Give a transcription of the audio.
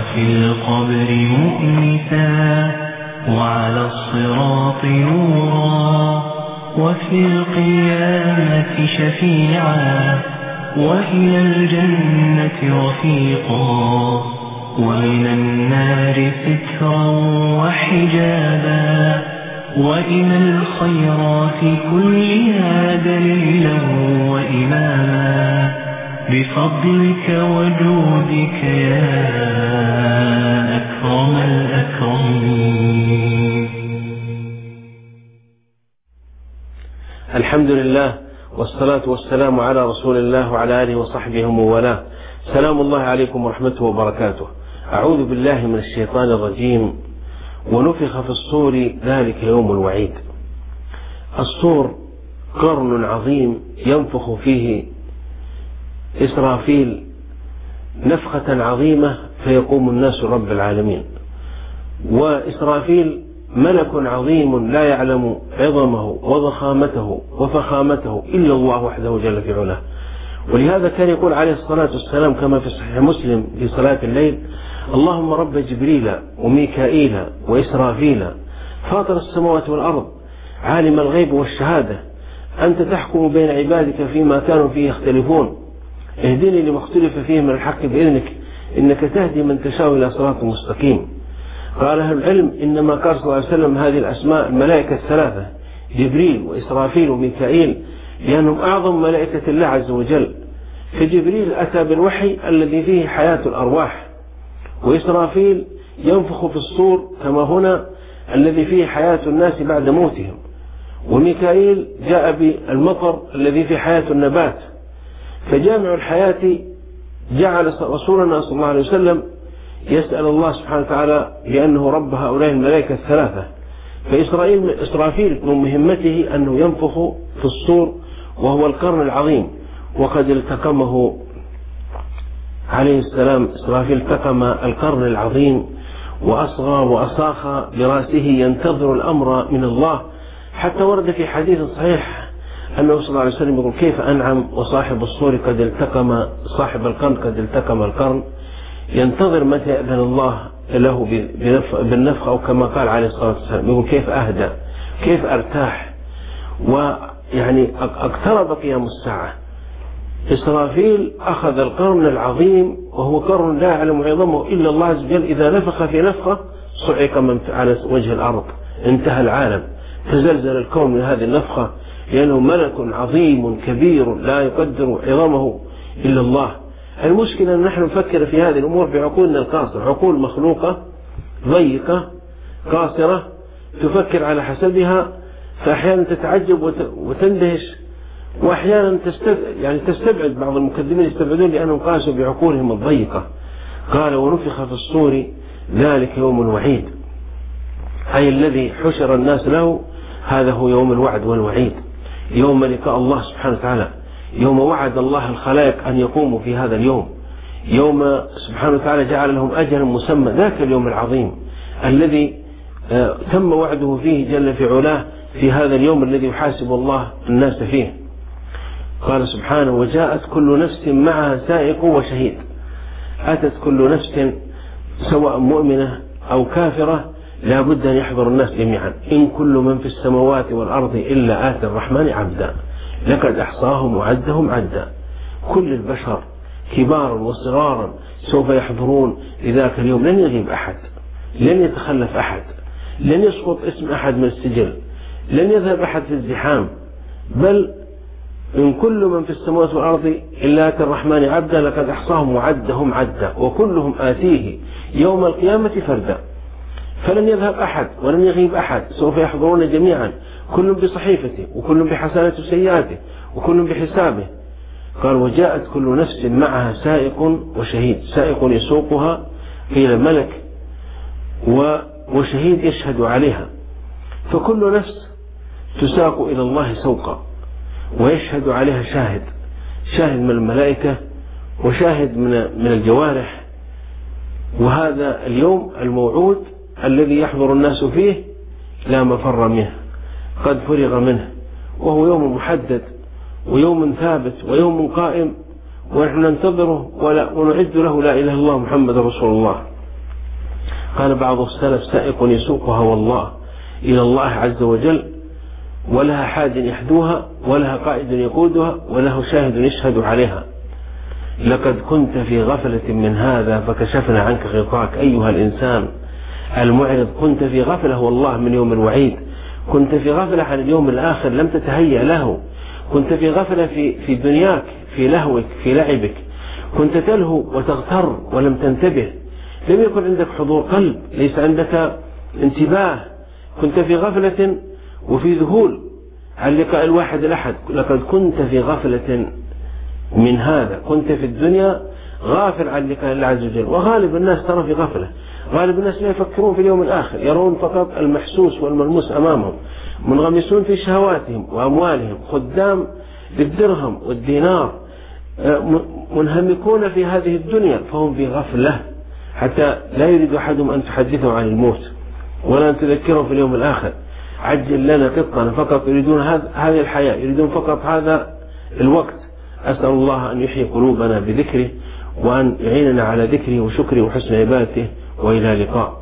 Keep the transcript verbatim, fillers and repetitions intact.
وفي القبر مؤنسا وعلى الصراط نورا وفي القيامة شفيعا وإلى الجنة رفيقا ومن النار سترا وحجابا وإلى الخيرات كلها دليلا وإماما بفضلك وجودك يا أكرم الأكرمين. الحمد لله والصلاة والسلام على رسول الله وعلى آله وصحبه ومن والاه. سلام الله عليكم ورحمته وبركاته. أعوذ بالله من الشيطان الرجيم. ونفخ في الصور ذلك يوم الوعيد. الصور قرن عظيم ينفخ فيه إسرافيل نفخة عظيمة فيقوم الناس رب العالمين. وإسرافيل ملك عظيم لا يعلم عظمه وضخامته وفخامته إلا الله وحده جل في علاه. ولهذا كان يقول عليه الصلاة والسلام كما في صحيح مسلم في صلاة الليل: اللهم رب جبريل وميكائيل وإسرافيل فاطر السماوات والأرض عالم الغيب والشهادة أنت تحكم بين عبادك فيما كانوا فيه يختلفون اهدني لما اختلف فيه من الحق بإذنك إنك تهدي من تشاء إلى صراط مستقيم. قال أهل العلم إنما قال صلى الله عليه وسلم هذه الأسماء الملائكة الثلاثة جبريل وإسرافيل وميكائيل لأنهم أعظم ملائكة الله عز وجل. فجبريل أتى بالوحي الذي فيه حياة الأرواح، وإسرافيل ينفخ في الصور كما هنا الذي فيه حياة الناس بعد موتهم، وميكائيل جاء بالمطر الذي فيه حياة النبات. فجامع الحياة جعل رسولنا صلى الله عليه وسلم يسأل الله سبحانه وتعالى لأنه رب هؤلاء الملائكة الثلاثة. فإسرائيل إسرافيل من مهمته أنه ينفخ في الصور وهو القرن العظيم، وقد التقمه عليه السلام. إسرافيل التقم القرن العظيم وأصغى وأصاخ برأسه ينتظر الأمر من الله، حتى ورد في حديث صحيح أنه صلى الله عليه وسلم يقول: كيف أنعم وصاحب الصور قد التقم صاحب القرن قد التقم القرن، ينتظر متى يأذن الله له بالنفخ، أو كما قال عليه الصلاة والسلام يقول: كيف أهدى كيف أرتاح. ويعني اقترب قيام الساعة. إسرافيل أخذ القرن العظيم وهو قرن لا يعلم عظمه إلا الله عز وجل. إذا نفخ في نفخة صعق من على وجه الأرض، انتهى العالم، تزلزل الكون من هذه النفخة، لأنه ملك عظيم كبير لا يقدر عظمه إلا الله. المشكلة أن نحن نفكر في هذه الأمور بعقولنا القاصرة، عقول مخلوقة ضيقة قاصرة تفكر على حسبها، فأحيانا تتعجب وتندهش، وأحيانا تستبعد يعني تستبعد بعض المكذبين يستبعدون لأنهم قاسوا بعقولهم الضيقة. قال: ونفخ في الصور ذلك يوم الوعيد، أي الذي حشر الناس له، هذا هو يوم الوعد والوعيد، يوم لقاء الله سبحانه وتعالى، يوم وعد الله الخلائق أن يقوموا في هذا اليوم، يوم سبحانه وتعالى جعل لهم أجلا مسمى، ذاك اليوم العظيم الذي تم وعده فيه جل في علاه في هذا اليوم الذي يحاسب الله الناس فيه. قال سبحانه: وجاءت كل نفس معها سائق وشهيد. أتت كل نفس سواء مؤمنة أو كافرة لا بد أن يحضر الناس جميعا. إن كل من في السماوات والأرض إلا آتي الرحمن عبدا لقد أحصاهم وعدهم عدا. كل البشر كبارا وصغارا سوف يحضرون لذاك اليوم، لن يغيب أحد، لن يتخلف أحد، لن يسقط اسم أحد من السجل، لن يذهب أحد في الزحام، بل إن كل من في السماوات والأرض إلا آتي الرحمن عبدا لقد أحصاهم وعدهم عدا وكلهم آتيه يوم القيامة فردا. فلن يذهب أحد ولن يغيب أحد، سوف يحضرون جميعا، كل بصحيفته وكل بحسناته وسيئاته وكل بحسابه. قال: وجاءت كل نفس معها سائق وشهيد. سائق يسوقها قيل ملك، وشهيد يشهد عليها. فكل نفس تساق إلى الله سوقا ويشهد عليها شاهد، شاهد من الملائكة وشاهد من الجوارح. وهذا اليوم الموعود الذي يحضر الناس فيه لا مفر منه، قد فرغ منه، وهو يوم محدد ويوم ثابت ويوم قائم، ونحن ننتظره ونعد له لا إله إلا الله محمد رسول الله. قال بعض السلف: سائق يسوقها والله إلى الله عز وجل، ولها حاد يحدوها، ولها قائد يقودها، وله شاهد يشهد عليها. لقد كنت في غفلة من هذا فكشفنا عنك غطاك. أيها الإنسان المعرض، كنت في غفلة والله من يوم الوعيد، كنت في غفلة عن اليوم الآخر، لم تتهيأ له، كنت في غفلة في, في دنياك، في لهوك، في لعبك، كنت تلهو وتغتر ولم تنتبه، لم يكن عندك حضور قلب، ليس عندك انتباه، كنت في غفلة وفي ذهول عن لقاء الواحد الأحد. لقد كنت في غفلة من هذا، كنت في الدنيا غافل عن لقاء الله عز وجل. وغالب الناس ترى في غفلة، غالب الناس لا يفكرون في اليوم الآخر، يرون فقط المحسوس والملموس أمامهم، منغمسون في شهواتهم وأموالهم، خدام للدرهم والدينار، منهمكون في هذه الدنيا، فهم في غفلة، حتى لا يريد أحدهم أن تحدثهم عن الموت ولا أن تذكرهم في اليوم الآخر. عجل لنا قطنا، فقط يريدون هذه الحياة، يريدون فقط هذا الوقت. أسأل الله أن يحيي قلوبنا بذكره، وأن يعيننا على ذكره وشكره وحسن عبادته، وإلى اللقاء.